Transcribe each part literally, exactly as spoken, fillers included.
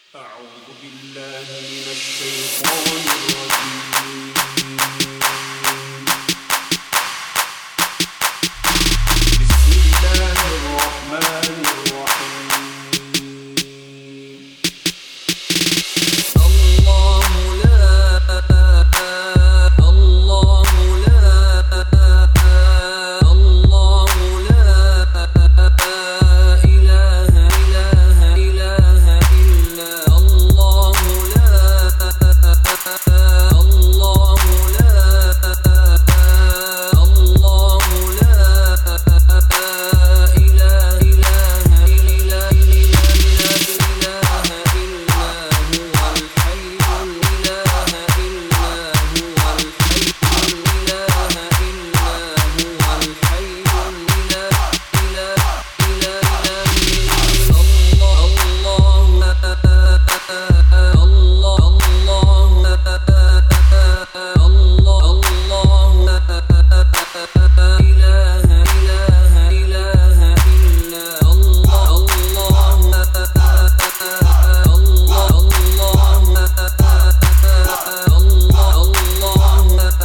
أعوذ بالله من الشيطان الرجيم. بسم الله الرحمن الرحيم. الله لا الله لا الله لا إله إله إله إلا الله لا الله لا الله لا إله إله إلا إله إلا هو الحي الإله إلا هو الحي الإله إلا هو الحي الإله إله إله الله الله الله الله الله إله إله إله إلا الله الله الله الله الله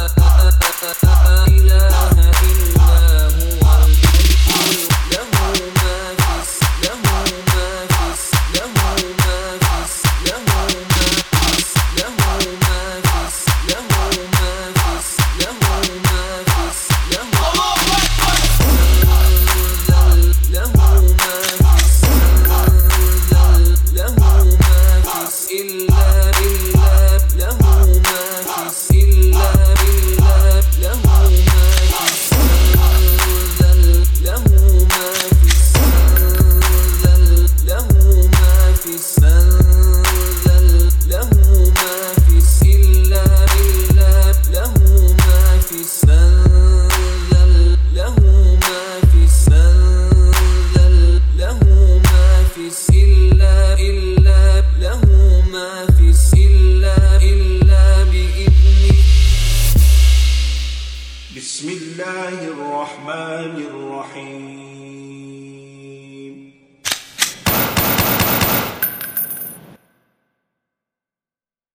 إله إلا هو الحي له ما في له ما في له ما في له ما في له ما في له ما في له ما في له له ما في له ما في إلا بالله له ما في إلا بالله له ما في له ما في له ما في له ما في إلا بالله له ما في له ما في له ما في إلا إلا له ما في إلا إلا بإذنه. بسم الله الرحمن الرحيم.